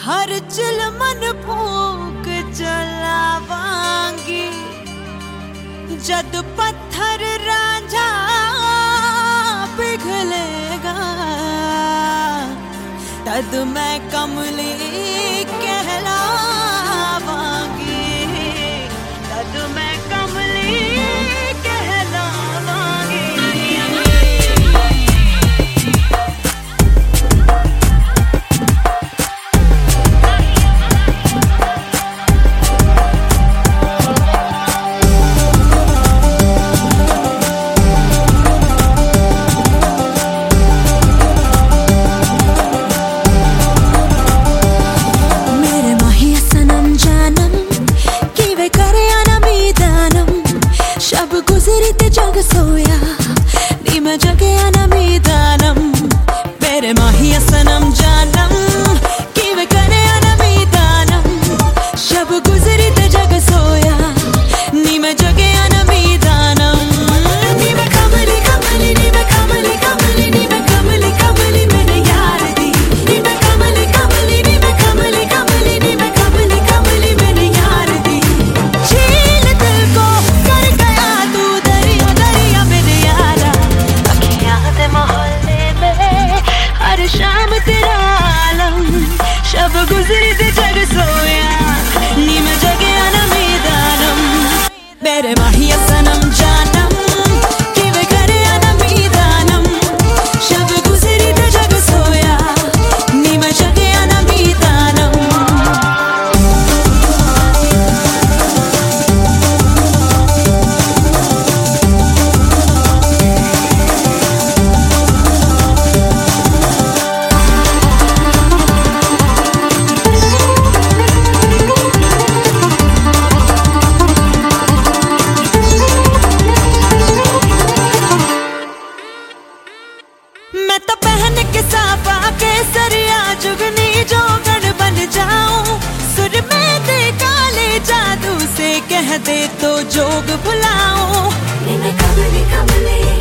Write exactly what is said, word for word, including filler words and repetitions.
हर चिलमन फूक जलावांगी, जद पत्थर रांझा पिघलेगा तद मैं कमली कहलावांगी, तद मैं कमली कहलावांगी। गुजरी जग सोया नी मैं जगे ना मीदानम, मेरे माहिया सनम जानम कि वे करे ना मीदानम। शब गुजरी ते जग सोया नी मैं जगे ना मीदानम। नी मैं कमली कमली नी मैं कमली कमली नी मैं कमली कमली मेरे यार दी, नी मैं कमली कमली नी मैं कमली कमली नी मैं कमली कमली मेरे यार दी। झील दिल को कर गया तू दरिया दरिया मेरे यारा, अखियां दे मोहल्ले में हर शाम तेरा आलम। शब गुजरी ते जग सोया नी मैं जगे ना मीदानम, मेरे माहिया सनम जानम कि वे करे ना मीदानम। शब गुजरी ते जग सोया नी मैं जगे ना मीदानम। मैं तो पहन के साफा के सरिया जुगनी जोगन बन जाऊं, सुर में दे काले जादू से कह दे तो जोग भुलाऊं। नी मैं कमली कमली